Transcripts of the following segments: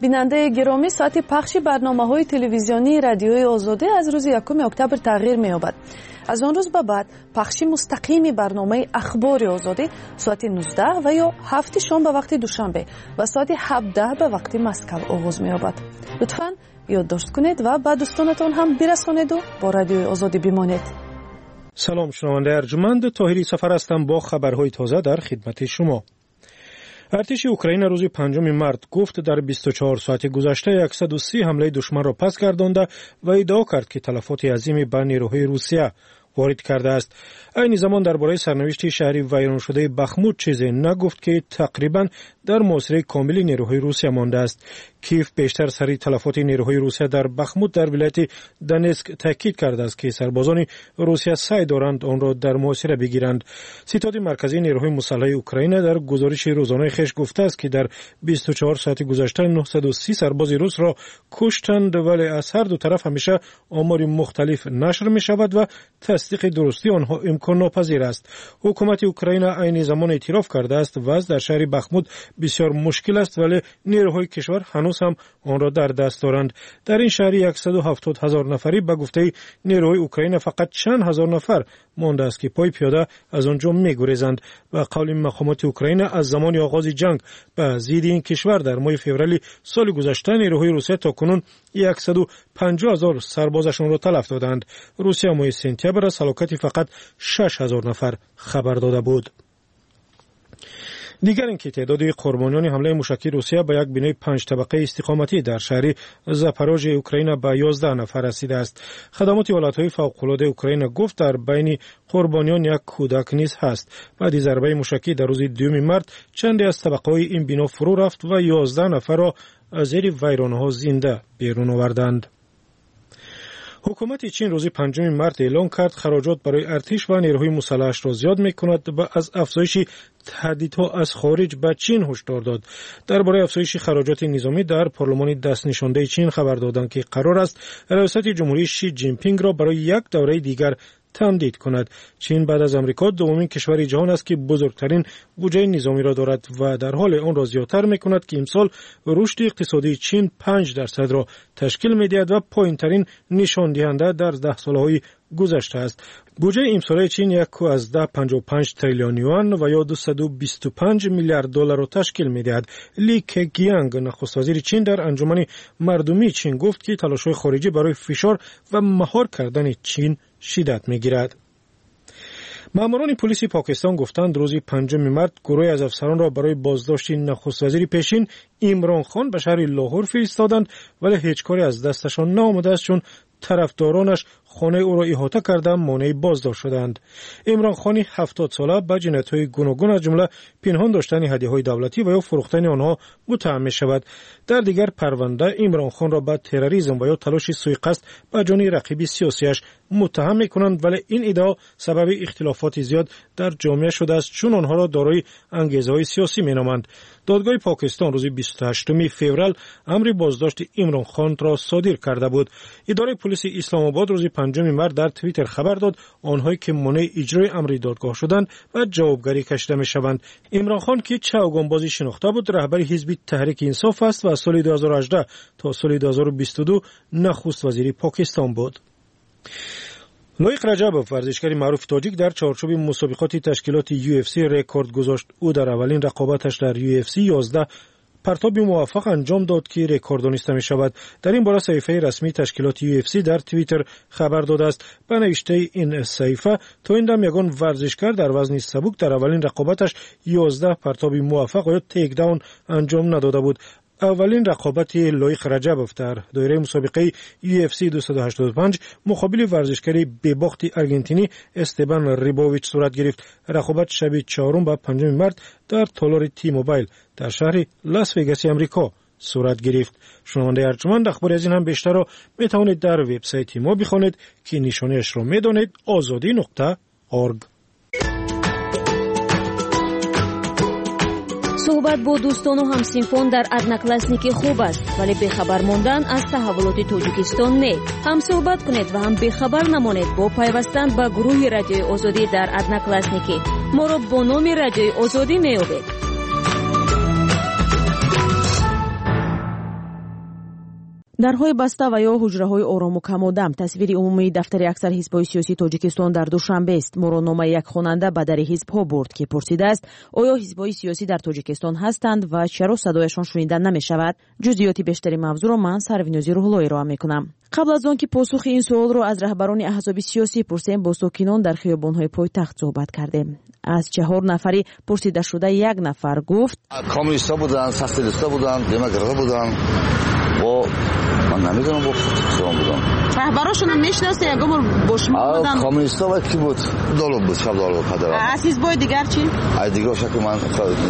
بیننده گرامی، ساعت پخش برنامه‌های تلویزیونی رادیوی آزادی از روز 1 اکتبر تغییر می‌یابد. از آن روز به بعد پخش مستقیم برنامه اخبار آزادی ساعت 19 و یا 7 شام به وقت دوشنبه و ساعت 17 به وقت مسکو آغاز می‌یابد. لطفاً یادداشت کنید و به دوستانتان هم برسانید و با رادیوی آزادی بمانید. سلام، شنونده ارجمند، طاهری سفر هستم با خبرهای تازه در خدمت شما. ارتش اوکراین روز 5 مارس گفت در 24 ساعت گذشته 130 حمله دشمن را پس گردانده و ادعا کرد که تلفات عظیمی به نیروهای روسیه وارد کرده است. این زمان درباره سرنوشت شهری ویران شده بخموت چیزی نگفت که تقریبا در محاصره کامل نیروهای روسیه مانده است. کیف بیشتر سر تلفات نیروهای روسیه در بخموت در ولایت دنسک تاکید کرده است که سربازان روسیه سعی دارند آن را در محاصره بگیرند. ستاد مرکزی نیروهای مسلح اوکراین در گزارش روزانه خیش گفته است که در 24 ساعت گذشته 930 سرباز روس را کشتند، ولی از هر دو طرف همیشه آمار مختلف نشر می شود و تصدیق درستی آنها امکان ناپذیر است. حکومت اوکراین عین زمان اعتراف کرده است وضع در شهر بخموت بسیار مشکل است، ولی نیروهای کشور هنوز هم آن را در دست دارند. در این شهر 170,000 نفری به گفته نیروهای اوکراین فقط چند هزار نفر مانده است که پای پیاده از آنجا می‌گریزند. و قول مقامات اوکراین از زمان آغاز جنگ به ضد این کشور در ماه فوریه سال گذشته نیروهای روسیه تاکنون 150,000 سربازشان را تلف دادند. روسیه ماه سپتامبر از هلاکت فقط 6,000 نفر خبر داده بود. دیگر اینکه تعداد قربانیان حمله موشکی روسیه به یک بنای 5 طبقه استقامتی در شهر زاپاروژ اوکراین به 11 نفر رسیده است. خدمات ولایت‌های فوق‌العاده اوکراین گفت در بین قربانیان یک کودک نیز هست. بعد ضربه موشکی در روز 2 مارس چند از طبقه‌های این بنا فرو رفت و 11 نفر را از زیر ویرانه‌ها زنده بیرون آوردند. حکومت چین روز 5 مارس اعلام کرد خراجات برای ارتش و نیروهای مسلحش را زیاد می‌کند و از افزایش تهدیدها از خارج به چین هشدار داد. درباره افزایش خراجات نظامی در پارلمان دست نشانده چین خبر دادند که قرار است ریاست جمهوری شی جین پینگ را برای یک دوره دیگر تمدید کند. چین بعد از آمریکا دومین کشور جهان است که بزرگترین بودجه نظامی را دارد و در حال آن را زیادتر می‌کند که امسال رشد اقتصادی چین 5% را تشکیل می‌دهد و پایین‌ترین نشان دهنده در 10 سال‌های گذشته است. بودجه امساله چین 1.55 تریلیون یوان و یا 225 میلیارد دلار را تشکیل می‌دهد. لی کگیانگ نخست وزیر چین در انجمن مردمی چین گفت که تلاش‌های خارجی برای فشار و مهار کردن چین شدت می‌گیرد. ماموران پلیس پاکستان گفتند روز 5 مارس گروهی از افسران را برای بازداشت نخست وزیر پیشین عمران خان به شهر لاهور فرستادند، ولی هیچ کاری از دستشان نآمده است چون طرفدارانش خانه او را احاطه کرده مانع بازداشت شدند. عمران خان 70 ساله به جنایت‌های گوناگون از جمله پنهان داشتن هدیه‌های دولتی و یا فروختن آنها متهم می‌شود. در دیگر پرونده عمران خان را به تروریسم و یا تلاش سوءقصد به جان رقیب سیاسیش متهم می‌کنند، ولی این ادعا سبب اختلافات زیاد در جامعه شده است چون آنها را دارای انگیزه‌های سیاسی می‌نامند. دادگاه پاکستان روز 28 فوریه امر بازداشت عمران خان را صادر کرده بود. اداره پلیس اسلام آباد روز 5 مارس در توییتر خبر داد آنهایی که مانع اجرای امر دادگاه شدند و جوابگری کشیده می‌شوند. عمران خان که چوگانبازی شناخته بود رهبر حزب تحریک انصاف است و از سال 2018 تا سال 2022 نخست وزیر پاکستان بود. لایق رجبوف ورزشکار معروف تاجیک در چارچوب مسابقات تشکیلات UFC رکورد گذاشت. او در اولین رقابتش در UFC 11 پرتاب موفق انجام داد که رکورد دانسته می شود. در این باره صحیفه رسمی تشکیلات UFC در توییتر خبر داده است. به نوشته این صحیفه تا این دم یگان ورزشکار در وزن سبک در اولین رقابتش 11 پرتاب موفق و یا تیک داون انجام نداده بود. اولین رقابت لایق رجبوف در دایره مسابقه UFC 285 مقابل ورزشکار به‌باخت آرژانتینی استبان ریبوویچ صورت گرفت. رقابت شب 4 و 5 مارس در تالار تی موبایل در شهر لاس وگاس آمریکا صورت گرفت. شنونده ارجمند، اخبار از این هم بیشتر را می توانید در وبسایت ما بخوانید که نشانه‌اش را می دانید azadi.org. صحبت با دوستان و همسنفان در одноклассники خوب است، ولی بخبر ماندن از تحولات تاجیکستان نه. هم صحبت کنید و هم بخبر نمانید با پیوستن به گروه رادیوی آزادی در одноклассники. ما را با نام رادیوی آزادی میابید. дарҳои баста ва ё ҳуҷраҳои орому камодам тасвири умумии дафтари аксар ҳизбҳои сиёсии Тоҷикистон дар душанбест муронномаи як хонанда ба дари ҳизбҳо бурд, ки пурсидааст оё ҳизбҳои сиёсӣ дар Тоҷикистон ҳастанд ва чаро садояшон шунида намешавад. ҷузъиёти бештари мавзӯъро ман Сарвинӯзи Рӯҳло ироа мекунам. қабл аз он ки посухи ин суолро аз раҳбарони аҳзоби сиёсӣ пурсем, бо сокинон дар хиёбонҳои пойтахт суҳбат кардем. аз 4 нафари пурсидашуда 1 нафар гуфт коммунистҳо буданд, социалистҳо буданд, демократҳо буданд. من نمیدونم با چون بودم رهبراشون هم میشناسه یا گمر با شما بودن؟ کمونیستا و کی بود؟ دولت بود، شب دولت پدرم. از حزبای دیگر چی؟ از دیگه شکل من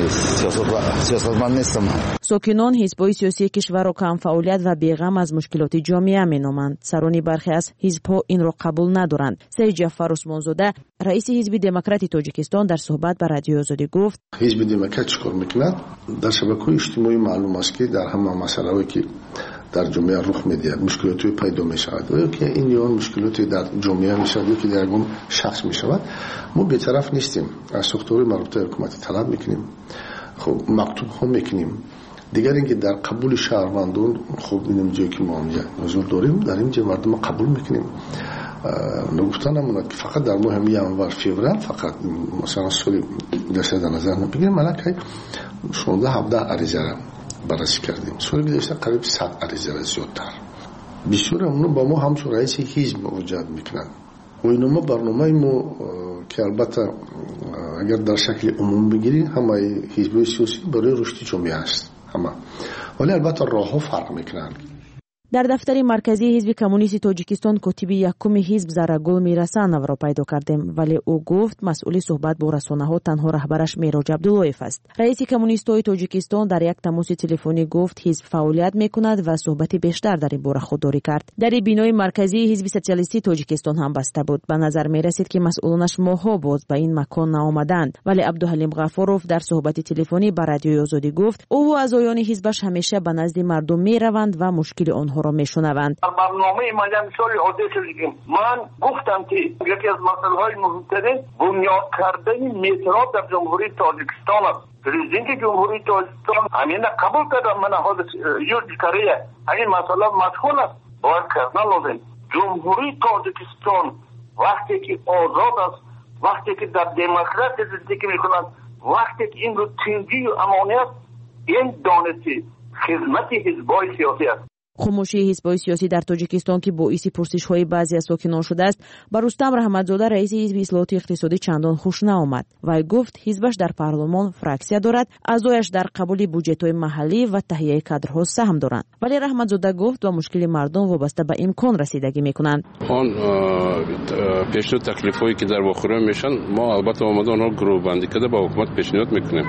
سیاستمند نیستم. ساکنان حزبای سیاسی کشور را کم فعالیت و بیغم از مشکلات جامعه مینامند. سرانی برخی از حزبها این را قبول ندارند. سید جعفر عثمانزاده رئیس حزب دموکراتی تاجیکستان در صحبت با رادیو آزادی گفت حزب دموکرات چیکار میکند؟ در شبکه‌های اجتماعی معلوم است که در همه مسائلی که در جامعه رخ میده مشکلاتی پیدا میشود و که این یون مشکلاتی در جامعه میشود که در گونه شخص میشود. ما بی‌طرف نیستیم. از ساختار مربوطه حکومت طلب میکنیم. خب مکتوب ها میکنیم. دیگر اینکه در قبول شهروندان خب اینم جایی که ما حضور داریم در اینجا مردم قبول میکنیم. نگفتن نموند که فقط در ماه ینور فوریه فقط مثلا سال در نظر نبگیریم ملک 16-17 عریضه بررسی کردیم. سال گذشته قریب 100 عریضه زیادتر. بسیار اونها با ما همچون رئیس حزب مواجهت میکنند. و اینما برنامه ما که البته اگر در شکل عموم بگیریم همه حزب سیاسی برای رشد جامعه است همه. ولی البته راهها فرق میکنند. در دفتر مرکزی حزب کمونیست تاجیکستان کاتب یکم حزب زرگل میرسانов را پیدا کردیم، ولی او گفت مسئول صحبت با رسانه‌ها تنها رهبرش میراج عبداللهیف است. رئیس کمونیست‌های تاجیکستان در یک تماس تلفنی گفت حزب فعالیت میکند و صحبت بیشتر در این باره خودداری کرد. در بینای مرکزی حزب سوسیالیستی تاجیکستان هم بسته بود. به نظر میرسید که مسئولانش ماه‌ها باز به این مکان نآمدند، ولی عبدالحلیم غفاروف در صحبت تلفنی با رادیوی آزادی گفت او و اعضایان حزبش همیشه به نزد مردم میروند و مشکل آنها را میشنوند. برنامه من مثال عادی شدیم. من گفتم که یکی از مسائل مهمترین بنیاد کردن مترو در جمهوری تاجیکستان است. پرزیدنت جمهوری تاجیکستان همین قبول کرده. من حال یوز کریه این مسئله مشغول است. باید کردن لازم. جمهوری تاجیکستان وقتی که آزاد است، وقتی که در دموکراسی زندگی میکنند، وقتی که این رو تنگی و امانیت این دانستی خدمت حزبای سیاسی است. خاموشی حزب‌های سیاسی در تاجیکستان که باعث پرسش‌های بعضی از ساکنان شده است، بر رستم رحمتزاده رئیس حزب اصلاحات اقتصادی چندان خوش نآمد. وی گفت حزبش در پارلمان فراکسیا دارد، اعضایش در قبول بودجه‌های محلی و تهیه کادرها سهم دارند. ولی رحمتزاده گفت با مشکل مردم وابسته به امکان رسیدگی می‌کنند. آن پیشنهاد تکلیفایی که در واقع میشن ما البته آماده آنها گروه بندی کرده با حکومت پیشنهاد می‌کنیم.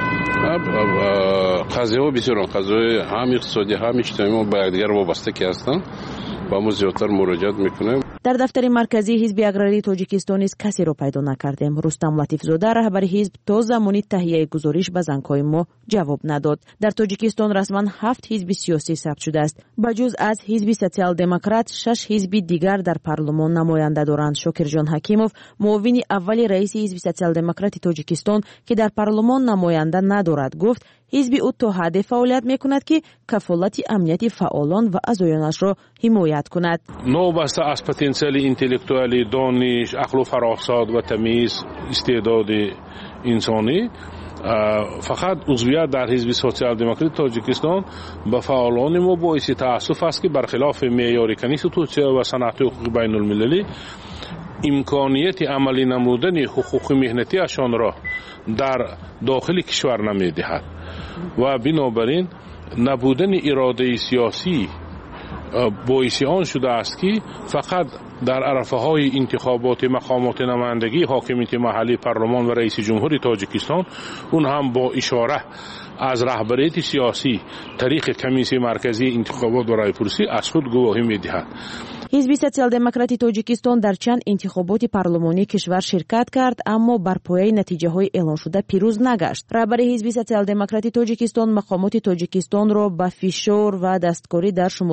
قضیه‌ها بسیار قضیه هم اقتصادی هم اجتماعی ما به یکدیگر وابسته که هستند و ما زیادتر مراجعت میکنیم. در دفتر مرکزی حزب اگراری تاجیکستان نیز کسی را پیدا نکردیم. رستم لطیفزاده رهبر حزب تا زمانی تهیه گزارش به زنگ‌های ما جواب نداد. در تاجیکستان رسما 7 حزب سیاسی ثبت شده است. بجز از حزب سوسیال دموکرات 6 حزب دیگر در پارلمان نماینده دارند. شاکرجان حکیموف معاون اول رئیس حزب سوسیال دموکراتی تاجیکستان که در پارلمان نماینده ندارد گفت حزب او تا حد فعالیت میکند که کفالت امنیت فعالان و اعضایانش را حمایت کند. نوبسته از پتانسیل اینتלקטואلی، دانش، عقل و فراسد و تمیز استعداد انسانی فقط عضویت در حزب سوسیال دموکراتی تاجیکستان به فعالان ما باعث تأسف است که برخلاف معیار کنستیتوسیون و صنعت حقوق بین المللی امکانیت عملی نمودن حقوق مهنتیشان را در داخل کشور نمیدهد و بنابراین نبودن اراده سیاسی باعث آن شده است که فقط در عرصه های انتخابات مقامات نمایندگی حاکمیت محلی پارلمان و رئیس جمهوری تاجیکستان اون هم با اشاره از رهبریت سیاسی طریق کمیسیون مرکزی انتخابات و رایپرسی از خود گواهی می‌دهد. حزب سوسیال دموکراتی تاجیکستان در چند انتخابات پارلمانی کشور شرکت کرد اما بر پایه نتیجه‌های اعلام شده پیروز نگشت. رهبر حزب سوسیال دموکراتی تاجیکستان مقامات تاجیکستان را به فشار و دستکاری در شمارش آرا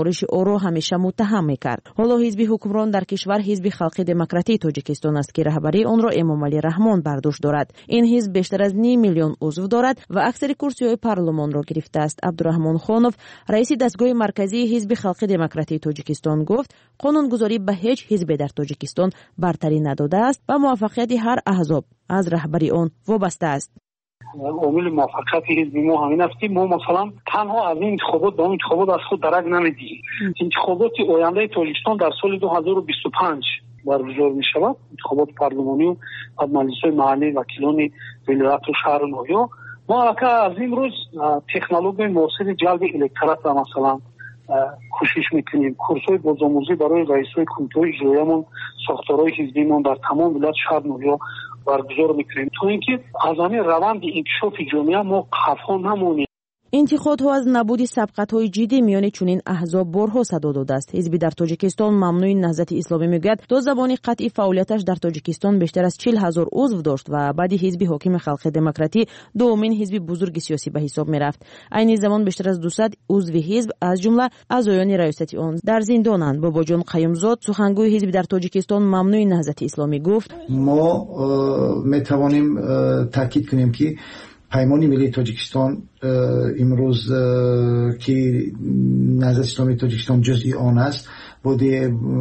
ӯро ҳамеша муттаҳам мекард. ҳоло ҳизби ҳукмрон дар кишвар ҳизби халқи демократии тоҷикистон аст ки раҳбарии онро Эмомалӣ Раҳмон бар дӯш дорад. ин ҳизб бештар аз 5 миллион узв дорад ва аксари курсиҳои парлумонро гирифтааст. Абдураҳмон Хонов, раиси дастгоҳи марказии ҳизби халқи демократии тоҷикистон гуфт, қонунгузорӣ ба ҳеҷ ҳизбе дар тоҷикистон бартарӣ надодааст ва муваффақияти ҳар аҳзоб аз раҳбари он вобаста аст. عامل موفقیت حزب ما همین است که ما مثلا تنها از این انتخابات به انتخابات از خود درک نمیدیم. انتخابات آینده تاجیکستان در سال 2025 برگزار می شود. انتخابات پارلمانی و مجلس‌های محلی وکیلان ولایت و شهر نویا. ما از امروز تکنولوژی معاصر جلب الکترات را مثلا کوشش میکنیم. کورس‌های بازآموزی برای رئیس‌های کمیته اجرایی‌مون، ساختارهای حزبیمون در تمام ولایت شهر نویا برگزار میکنیم تا اینکه از همین روند انکشاف جامعه ما خفا نمونیم. интиқодҳо аз набуди сабқатҳои ҷиддӣ миёни чунин аҳзоб борҳо садо додааст. ҳизби дар тоҷикистон мамнӯи наҳзати исломӣ мегӯяд то забони қатъи фаъолияташ дар тоҷикистон бештар аз 40 000 узв дошт ва баъди ҳизби ҳокими халқи демократӣ дуюмин ҳизби бузурги сиёсӣ ба ҳисоб мерафт. айни замон бештар аз 200 узви ҳизб аз ҷумла аъзоёни раёсати он дар зиндонанд. бобоҷон қаюмзод, сухангӯи ҳизби дар тоҷикистон мамнӯи наҳзати исломӣ гуфт: мо метавонем таъкид кунем ки پیمان ملی تاجیکستان امروز که نهضت اسلامی تاجیکستان جزئی آن است بوده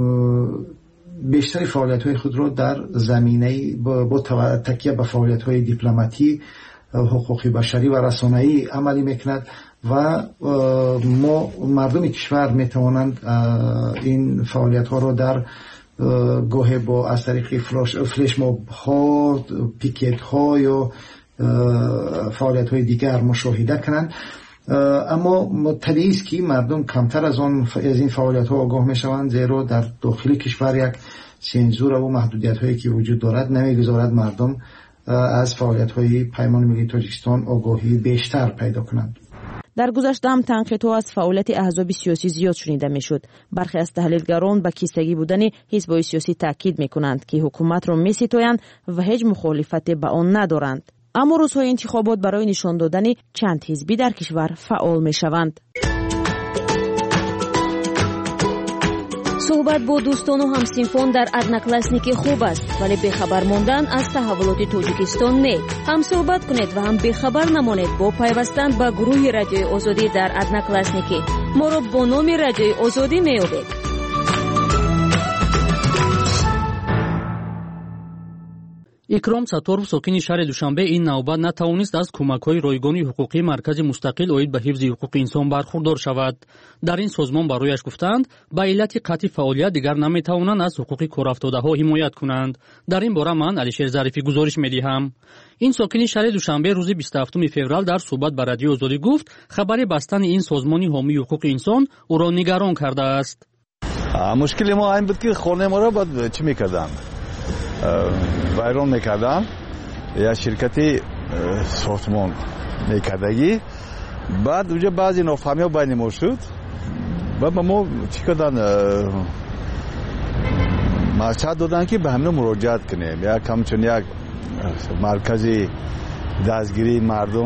بیشتر فعالیت‌های خود را در زمینه با تکیه به فعالیت‌های دیپلماتی، حقوق بشری و رسانه‌ای عملی می‌کند و ما مردم کشور می‌توانند این فعالیت‌ها را در گاهی با از طریق فلش ماب‌ها، پیکت‌ها یا فعالیت‌های دیگر مشاهده کنند. اما طبیعی است که مردم کمتر از این فعالیت‌ها آگاه می‌شوند، زیرا در داخل کشور یک سنزور و محدودیت‌هایی که وجود دارد نمی‌گذارد مردم از فعالیت‌های پیمان ملی تاجیکستان آگاهی بیشتر پیدا کنند. در گذشته هم تنقیدها از فعالیت احزاب سیاسی زیاد شنیده میشد. برخی از تحلیلگران به کیستگی بودن حزب‌های سیاسی تاکید میکنند که حکومت را می‌ستایند و هیچ مخالفت با آن ندارند. اما روزهای انتخابات برای نشان دادن چند حزبی در کشور فعال میشوند. صحبت با دوستان و همسنفان در ادناکلاسنیکی خوب است، ولی بخبر ماندن از تحولات تاجیکستان نه. هم صحبت کنید و هم بخبر نمانید با پیوستن به گروه رادیوی آزادی در ادناکلاسنیکی. ما را با نام رادیوی آزادی میابید. икрам сатторов, сокини шаҳри душанбе, ин навбат натавонист аз кӯмакҳои ройгони ҳуқуқии маркази мустақил оид ба ҳифзи ҳуқуқи инсон бархурдор шавад. дар ин созмон барояш гуфтанд ба иллати қатъи фаъолият дигар наметавонанд аз ҳуқуқи корафтодаҳо ҳимоят кунанд. дар ин бора ман Алишер Зарифӣ гузориш медиҳам. ин сокини шаҳри душанбе рӯзи 27 феврал дар суҳбат ба радиои Озодӣ гуфт хабари бастани ин созмони ҳомии ҳуқуқи инсон ӯро нигарон кардааст. мушкили мо ин буд ки хонаеро баъд чӣ мекарданд, вайрон мекарданд, як ширкати сохтмон мекардагӣ. баъд уҷа баъзе нофаҳмиҳо байни мо шуд. баъд ба мо чӣ карданд, маслиҳат доданд ки ба ҳамино муроҷиат кунем, як ҳамчун як маркази дастгирии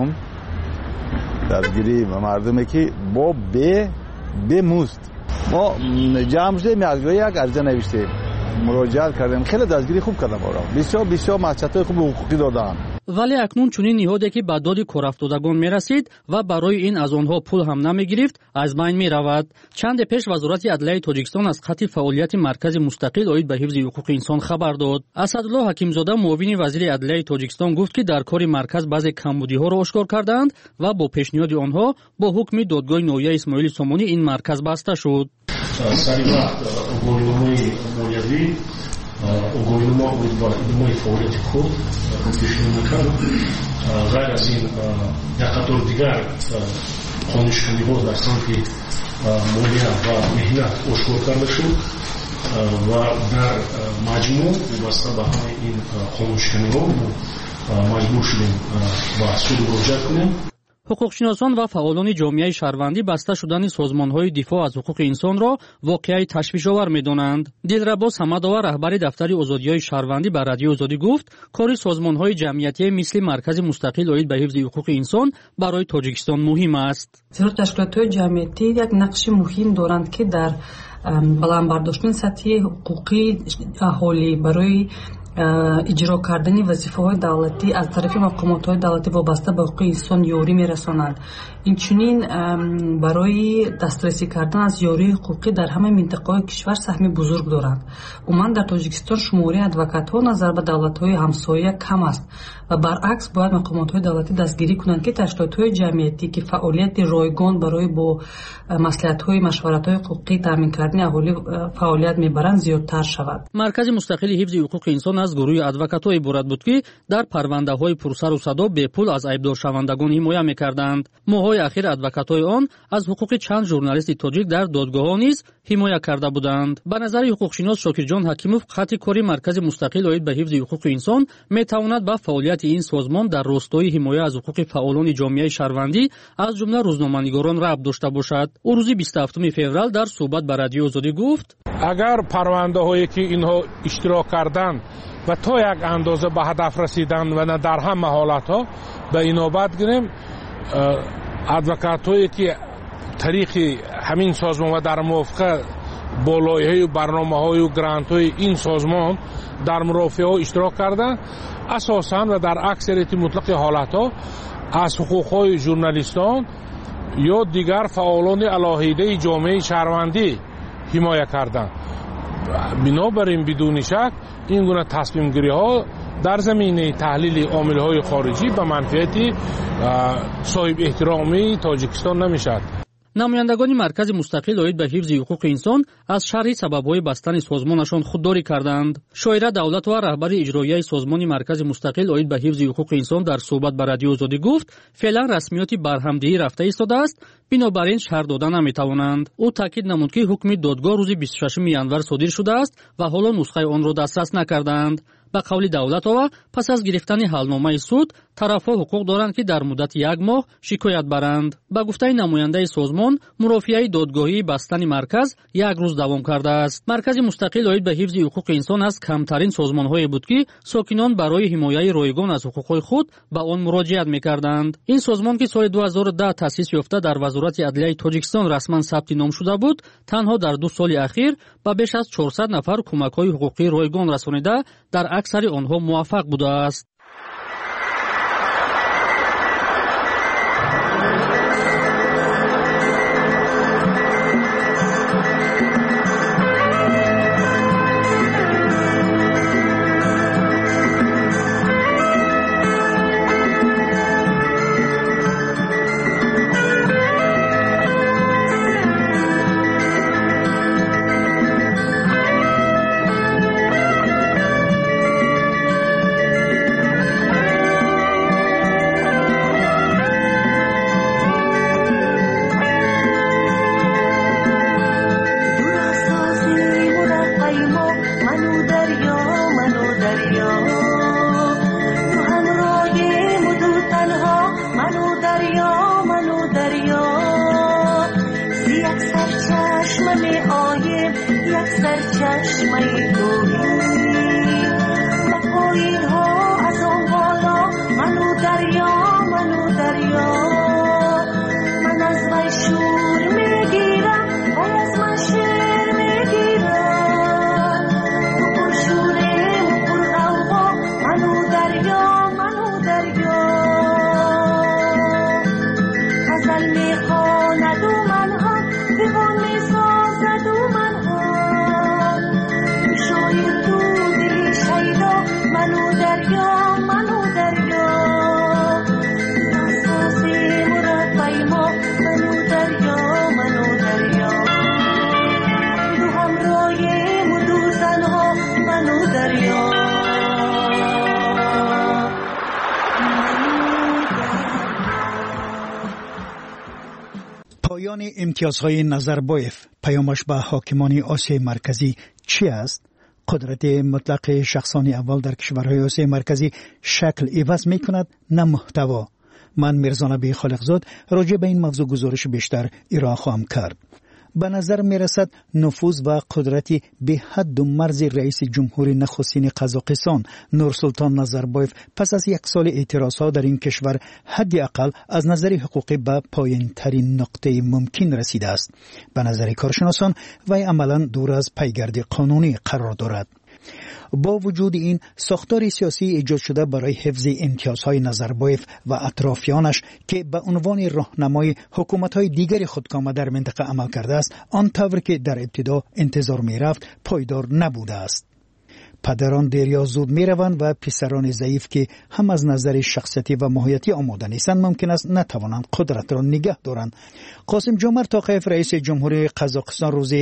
мардуме ки бо бемузд. мо ҷамъ шудем, як ариза навиштем, муроҷиат кардем. хеле дастгирӣ хуб кардам, бисёр маслиҳатҳои хуб ҳуқуқӣ доданд. вале акнун чунин ниҳоде ки ба доди корафтодагон мерасид ва барои ин аз онҳо пул ҳам намегирифт, аз байн меравад. чанде пеш вазорати адлияи тоҷикистон аз қатъи фаъолияти маркази мустақил оид ба ҳифзи ҳуқуқи инсон хабар дод. асадулло ҳакимзода, муовини вазири адлияи тоҷикистон, гуфт ки дар кори марказ баъзе камбудиҳоро ошкор карданд ва бо пешниҳоди онҳо бо ҳукми додгоҳи ноҳияи Исмоили Сомонӣ ин марказ баста шуд. сари вақт огоҳиномаи молиявӣ, огоҳинома буд ба идомаи фаъолияти худ пешниҳод накард. ғайр аз ин як қатор дигар қонуншиканиҳо дар самти молия ва меҳнат ошкор карда шуд ва дар маҷмӯъ вобаста ба ҳамаи ин қонуншиканиҳо маҷбур шудем ба суд муроҷиат кунем. ҳуқуқшиносон ва фаъолони ҷомеаи шаҳрвандӣ баста шудани созмонҳои дифоъ аз ҳуқуқи инсонро воқеаи ташвишовар медонанд. Дилрабо Самадова, раҳбари дафтари озодиҳои шаҳрвандӣ ба Радиои Озодӣ гуфт, кори созмонҳои ҷамъиятие мисли Маркази мустақил оид ба ҳифзи ҳуқуқи инсон барои Тоҷикистон муҳим аст. зеро ташкилотҳои ҷамъиятӣ як нақши муҳим доранд, ки дар баландбардоштани сатҳи ҳуқуқи аҳолӣ барои иҷро кардани вазифаҳои давлатӣ аз тарафи мақомотҳои давлатӣ вобаста ба ҳуқуқи инсон ёрӣ мерасонанд. инчунин барои дастрасӣ кардан аз ёрии ҳуқуқӣ дар ҳамаи минтақаҳои кишвар саҳми бузург доранд. умуман дар Тоҷикистон шумораи адвокатҳо назар ба давлатҳои ҳамсоя кам аст ва баръакс бояд мақомотҳои давлатӣ дастгирӣ кунанд, ки ташкилотҳои ҷамъиятӣ ки фаъолияти ройгон барои бо маслиҳатҳои машваратҳои ҳуқуқӣ таъмин кардани аҳолӣ фаъолият мебаранд зиёдтар шавад. Маркази мустақили ҳифзи ҳуқуқи инсон аз гурӯҳи адвокатҳо иборат буд, ки дар парвандаҳои пурсару садо бепул аз айбдоршавандагон ҳимоя мекарданд. моҳҳои ахир адвокатҳои он аз ҳуқуқи чанд журналисти тоҷик дар додгоҳҳо низ ҳимоя карда буданд. ба назари ҳуқуқшинос Шокирҷон Ҳакимов, хатти кори Маркази мустақил оид ба ҳифзи ҳуқуқи инсон метавонад ба фаъолияти ин созмон дар ростори ҳимоя аз ҳуқуқи фаъолони ҷомеаи шаҳрвандӣ аз ҷумла рӯзноманигорон рабт дошта бошад. ӯ рӯзи 27 феврал дар суҳбат ба Радиои Озодӣ гуфт: агар парвандаҳое ки инҳо иштирок карданд ва то як андоза ба ҳадаф расиданд ва на дар ҳама ҳолатҳо ба инобат гирем, адвокатҳое ки тариқи ҳамин созмон ва дар мувофиқа бо лоиҳаи барномаҳою грантҳои ин созмон дар мурофиаҳо иштирок карданд, асосан ва дар аксарияти мутлақи ҳолатҳо аз ҳуқуқҳои журналистон ё дигар фаъолони алоҳидаи ҷомеаи шаҳрвандӣ ҳимоя карданд. бинобар ин бидуни шак ин гуна тасмимгириҳо дар заминаи таҳлили омилҳои хориҷӣ ба манфиати соҳибэҳтиромии Тоҷикистон намешавад. намояндагони Маркази мустақил оид ба ҳифзи ҳуқуқи инсон аз шарҳи сабабҳои бастани созмонашон худдорӣ карданд. шоира Давлатова, раҳбари иҷроияи созмони Маркази мустақил оид ба ҳифзи ҳуқуқи инсон дар суҳбат ба Радиои Озодӣ гуфт, феълан расмиёти барҳамдиҳӣ рафта истодааст, бинобар ин шарҳ дода наметавонанд. ӯ таъкид намуд, ки ҳукми додгоҳ рӯзи 26 январ содир шудааст ва ҳоло нусхаи онро дастрас накардаанд. ба қавли Давлатова, пас аз гирифтани ҳалномаи суд, тарафҳо ҳуқуқ доранд, ки дар муддати 1 моҳ шикоят баранд. ба гуфтаи намояндаи созмон, мурофиаи додгоҳии бастани марказ 1 рӯз давом кардааст. Маркази мустақил оид ба ҳифзи ҳуқуқи инсон аз камтарин созмонҳое буд, ки сокинон барои ҳимояи ройгон аз ҳуқуқҳои худ ба он муроҷиат мекарданд. ин созмон, ки соли 2010 таъсис ёфта дар Вазорати Адлияи Тоҷикистон расман сабти ном шуда буд, танҳо дар 2 соли ахир ба беш аз 400 нафар кӯмакҳои ҳуқуқии ройгон расонида, дар аксари онҳо муваффақ будааст. پایان امتیازهای نظربایف پیامش به حاکمان آسیای مرکزی چی است؟ قدرت مطلق شخصان اول در کشورهای آسیای مرکزی شکل عوض می کند نه محتوا. من میرزا نبی خالقزاد راجع به این موضوع گزارش بیشتر ارائه خواهم کرد. به نظر می رسد نفوذ و قدرتی به حد و مرز رئیس جمهوری نخستین قزاقستان نورسولطان نظربایف پس از 1 سال اعتراضها در این کشور حداقل از نظر حقوقی به پایین ترین نقطه ممکن رسیده است. به نظر کارشناسان وی عملا دور از پیگرد قانونی قرار دارد. با وجود این ساختار سیاسی ایجاد شده برای حفظ امتیازهای نظربایف و اطرافیانش که به عنوان راهنمای حکومت‌های دیگر خودکامه در منطقه عمل کرده است، آن طور که در ابتدا انتظار می‌رفت پایدار نبوده است. پدران دیر یا زود میروند و پسران ضعیف که هم از نظر شخصیتی و ماهیتی آماده نیستند ممکن است نتوانند قدرت را نگه دارند. قاسم جمعت توقیف رئیس جمهوری قزاقستان روز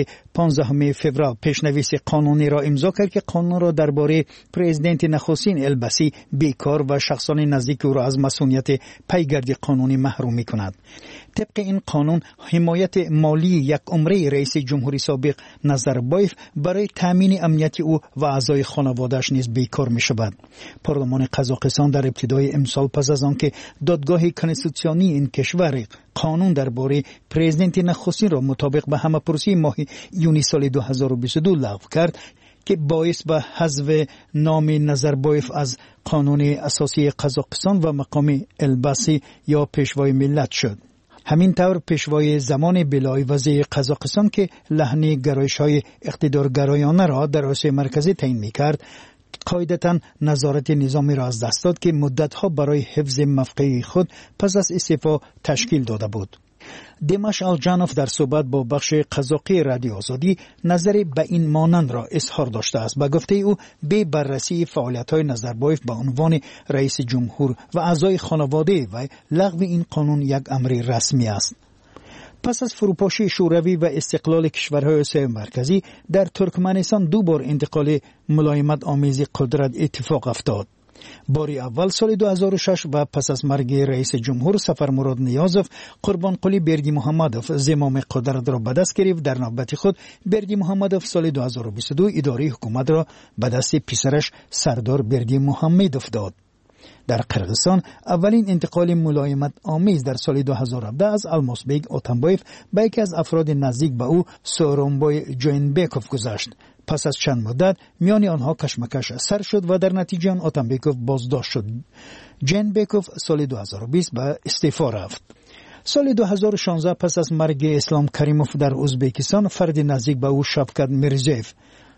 15 فوریه پیشنویس قانونی را امضا کرد که قانون را درباره پرزیدنت نخستین البسی بیکار و شخصان نزدیک او را از مسئولیت پیگرد قانونی محروم می‌کند. طبق این قانون حمایت مالی 1 عمره رئیس جمهوری سابق نظربایف برای تامین امنیت او و اعضای خانواده‌اش نیز بیکار می‌شود. پارلمان قزاقستان در ابتدای امسال پس از آنکه دادگاه کنستیتوسیونی این کشور قانون درباره پرزیدنت نخستین را مطابق به همه‌پرسی ماه یونی سال 2022 لغو کرد که باعث به حذف نام نظربایف از قانون اساسی قزاقستان و مقام البسی یا پیشوای ملت شد. همین طور پیشوای زمان بلای وزیر قزاقستان که لحن گرایش‌های اقتدارگرایانه را در آسیا مرکزی تعیین می‌کرد، قاعدتاً نظارت نظامی را از دست داد که مدت‌ها برای حفظ موقع خود پس از استعفا تشکیل داده بود. دیماش الجانوف در صحبت با بخش قزاقی رادیو آزادی نظر به این مانند را اظهار داشته است. به گفته او به بررسی فعالیت‌های نظربایف به عنوان رئیس جمهور و اعضای خانواده و لغو این قانون یک امر رسمی است. پس از فروپاشی شوروی و استقلال کشورهای آسیای مرکزی در ترکمنستان 2 بار انتقال ملایمت آمیز قدرت اتفاق افتاد. باری اول سال 2006 و پس از مرگ رئیس جمهور سفرمراد نیازوف، قربانقلی بردی محمدوف زمام قدرت را به دست گرفت. در نوبت خود بردی محمدوف سال 2022 اداره حکومت را به دست پسرش سردار بردی محمدوف داد. در قرغیزستان اولین انتقال ملایمت آمیز در سال 2017 از الماسبیگ اوتانبایف به یکی از افراد نزدیک به او سورونبای جوینبکوف گذشت. پس از چند مدت میان آنها کشمکش سر شد و در نتیجه آن اوتانبکوف بازداشت شد. جوینبکوف سال 2020 به استعفا رفت. سال 2016 پس از مرگ اسلام کریموف در ازبکستان، فرد نزدیک به او شفقت میرزیف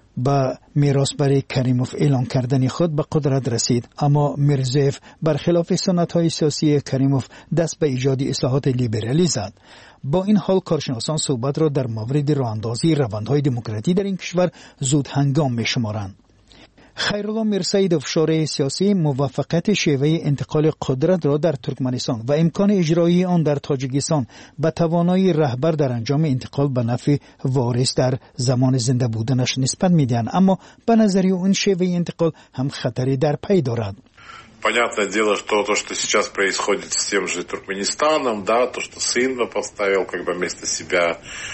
با میراث برای کریموف اعلان کردن خود به قدرت رسید، اما میرزیف برخلاف سنت‌های سیاسی کریموف دست به ایجاد اصلاحات لیبرالی زد. با این حال کارشناسان صحبت را در مورد راه‌اندازی روندهای دموکراتی در این کشور زود هنگام می‌شمارند. خیرالله میرسایدوف شورای سیاسی موافقت شیوه انتقال قدرت را در ترکمنستان و امکان اجرایی آن در تاجیکستان به توانایی رهبر در انجام انتقال به نفع وارث در زمان زنده بودنش نسبت میدهند، اما به نظر او این شیوه انتقال هم خطری در پی دارد. Понятное дело, что то, что сейчас происходит с тем же Туркменистаном, да, то, что сын поставил как бы вместо себя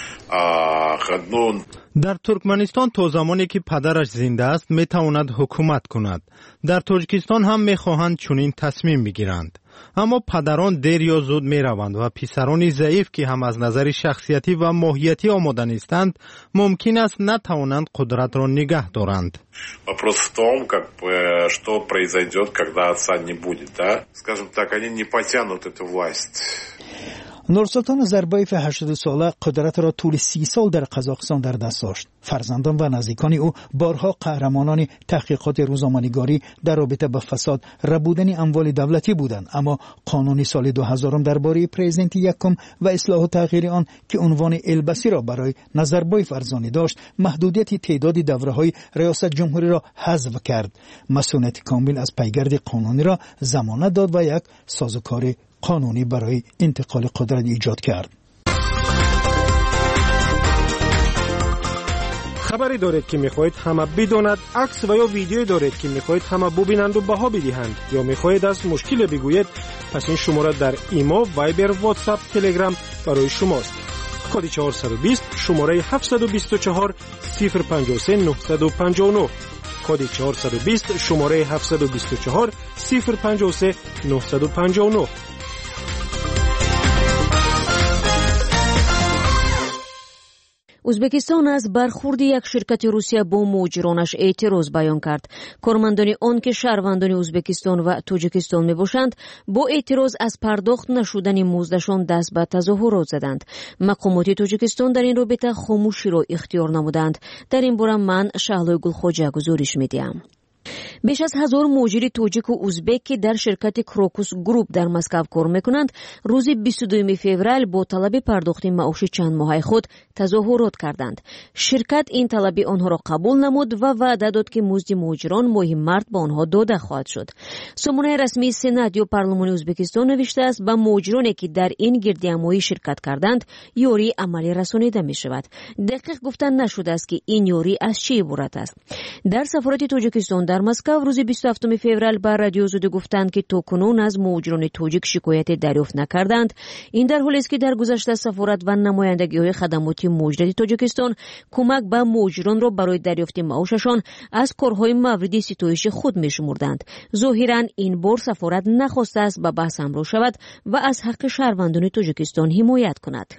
Хаднун. در ترکمنستان تا زمانی که پدرش زنده است میتواند حکومت کند. در تاجیکستان هم میخواهند چنین تصمیم بگیرند. اما پدران دیر یا زود میروند و پسران ضعیف که هم از نظر شخصیتی و ماهیتی آماده نیستند ممکن است نتوانند قدرت را نگه دارند. Вопрос в том, как бы, что произойдет, когда отца не будет, да? Скажем так, они не потянут эту власть. نورسولطان نظربایف 80 ساله قدرت را طول 30 سال در قزاقستان در دست داشت. فرزندان و نزدیکان او بارها قهرمانان تحقیقات روزنامه‌نگاری در رابطه با فساد ربودن اموال دولتی بودند، اما قانون سال 2000 درباره پرزیدنت یکم و اصلاح و تغییر آن که عنوان البسی را برای نظربایف ارزانی داشت، محدودیت تعداد دوره‌های ریاست جمهوری را حذف کرد. مسئولیت کامل از پیگرد قانونی را ضمانت داد و یک سازوکار قانونی برای انتقال قدرت ایجاد کرد. خبری دارید که میخواهید همه بداند، عکس و یا ویدیویی دارید که میخواهید همه ببینند و بها بدهند، یا میخواهید از مشکل بگویید، پس این شماره در ایما، وایبر، واتساپ، تلگرام برای شماست. کد 420 شماره 724 053 959. کد 420 شماره 724 053 959. ازبکستان از برخورد یک شرکت روسیه با مهاجرانش اعتراض بیان کرد. کارمندان آن که شهروندان ازبکستان و تاجیکستان میباشند با اعتراض از پرداخت نشدن مزدشان دست به تظاهرات زدند. مقامات تاجیکستان در این رابطه خاموشی را اختیار نمودند. در این باره من شهلای گلخوجه گزارش میدیم. بیش از 1000 مهاجر تاجیک و ازبک که در شرکت کروکوس گروپ در مسکو کار میکنند روز 22 فوریه با طلب پرداخت معاش چند ماهه خود تظاهرات کردند. شرکت این طلب آنها را قبول نمود و وعده داد که مزد مهاجران ماه مارس به آنها داده خواهد شد. سامانه رسمی سنات یا پارلمان ازبکستان نوشته است به مهاجرانی که در این گردهمایی شرکت کردند یاری عملی رسانیده می شود. دقیق گفتن نشده است که این یاری از چه عبارت است. در سفارت تاجیکستان در مسکو روز 27 فوریه بر رادیو آزادی گفتند که تاکنون از مهاجران تاجیک شکایت دریافت نکردند. این در حالی است که در گذشته سفارت و نمایندگی‌های خدماتی مهاجرت تاجیکستان کمک به مهاجران را برای دریافت معاششان از کارهای مورد ستایش خود می‌شمردند. ظاهراً این بار سفارت نخواسته است به بحث همراه شود و از حق شهروندان تاجیکستان حمایت کند.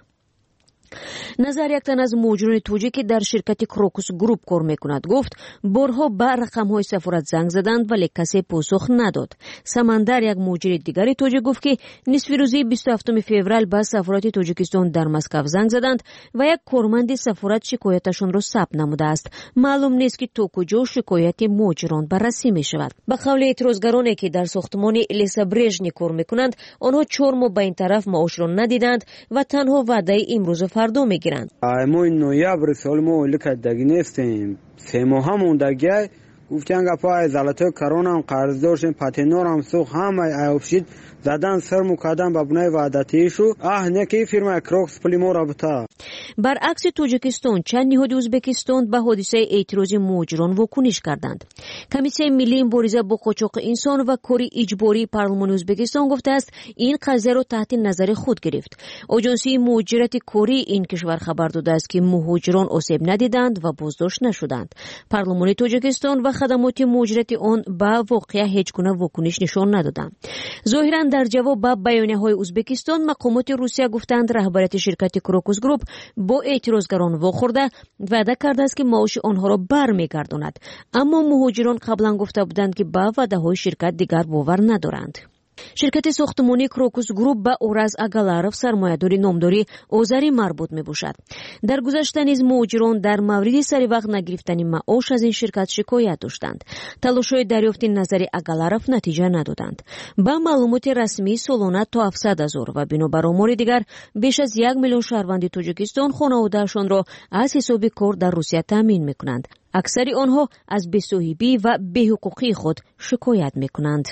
نظر یک تن از مهاجران تاجیک که در شرکت کروکوس گروپ کار میکند گفت بارها به رقم‌های سفارت زنگ زدند ولی کسی پاسخ نداد. سمندر یک مهاجر دیگری تاجیک گفت که نصف روز 27 فوریه به سفارت تاجیکستان در مسکو زنگ زدند و یک کارمند سفارت شکایتشان را ثبت نموده است. معلوم نیست که تا کجا شکایت مهاجران بررسی می شود. به قول اعتراضگرانی که در ساختمان الیسا برژنی کار میکنند آنها 4 ماه به این طرف معاش را ندیدند و تنها وعده امروز فردا میگیرند. ما این نویبر سال ما لکدگی نیستیم 3 ماه هم موندگی گفتن گپا از علتای کرونا هم قرض داشتیم پاتینور هم سوخ همه ایوبشید زدن سر مقدم به بنای وعدتیشو نکی فرما کروکس پلیمو رابطه. برعکس تاجیکستان چند نهاد ازبکستان به حادثه اعتراض مهاجران واکنش کردند. کمیته ملی مبارزه با قاچاق انسان و کار اجباری پارلمان ازبکستان گفته است این قضیه را تحت نظر خود گرفت. آژانسی مهاجرت کاری این کشور خبر داده است که مهاجران آسیب ندیدند و بازداشت نشدند. پارلمان تاجیکستان و خدمات مهاجرت آن به واقعه هیچ گونه واکنش نشان ندادند. ظاهرا در جواب به بیانیه‌های ازبکستان مقامات روسیه گفتند رهبریت شرکت کروکوس گروپ با اعتراضگران واخورده وعده کرده است که معاش آنها را برمیگرداند، اما مهاجران قبلا گفته بودند که به وعده‌های شرکت دیگر باور ندارند. شرکت ساختمانی کروکوس گروپ با اورز اگالاروف سرمایه‌داری نامداری آذری مربوط می‌باشد. در گذشته نیز مهاجران در مورد سری وقت نگرفتن معاش از این شرکت شکایت داشتند. تلاش‌های دریافت نظری اگالاروف نتیجه ندادند. با معلومات رسمی سالانه تا 700,000 و بنابر آمار دیگر بیش از 1 میلیون شهروند تاجیکستان خانواده‌شان را از حساب کار در روسیه تامین می‌کنند. اکثر آنها از بی‌صاحبی و بی‌حقوقی خود شکایت می‌کنند.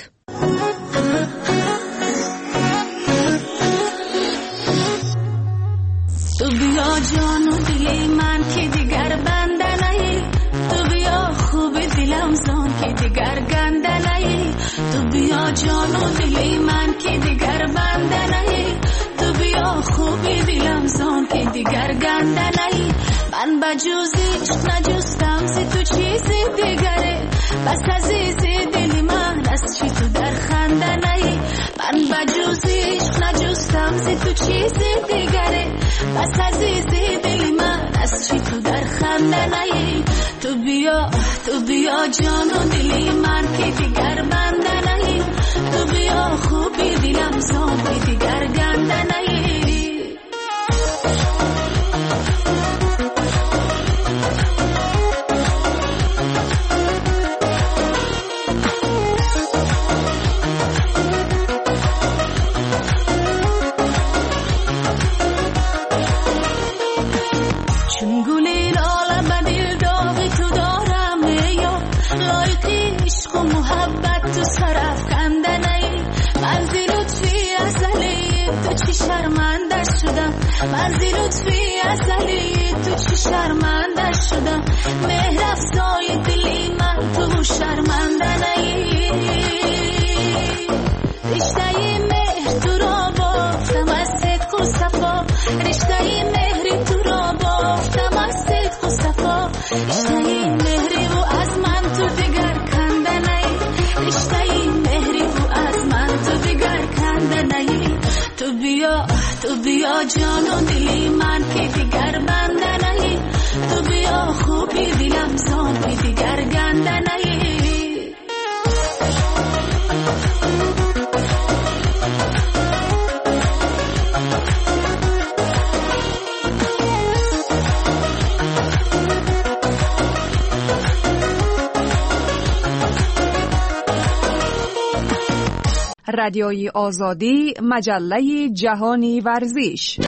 تو بیا جان و دلی من که دیگر بنده نهی، تو بیا خوب دلم زان که دیگر گنده نهی، تو بیا جان و دلی من که دیگر بنده نهی، تو بیا خوب دلم زان که دیگر گنده نهی. من بجوزیش نجستم سی تو چیزی دیگره، بس عزیزی دلی من از چی تو در خنده نهی. من بجوزیش نجستم سی تو چیزی دیگره، بس عزیزی دلی من از چی تو در خنده نهی. تو بیا جان و دلی من که دیگر بنده نهی، تو بیا خوبی دلم زان که دیگر گنده نهی. من زی لطفی ازلی تو چی شرمنده شدم، مهر افزای دلی من تو شرمنده نهی. رشته مهر تو را بافتم از صدق و صفا، رشته مهری تو را بافتم از صدق و صفا، رشته مهری و از من تو دیگر کنده نهی، رشته مهری و از من تو دیگر کنده نهی. تو بیا جان و دلی من که دیگر بنده نهی، بیا خوبی دلم زان که دیگر گندنه رادیوی آزادی، مجله جهانی ورزش.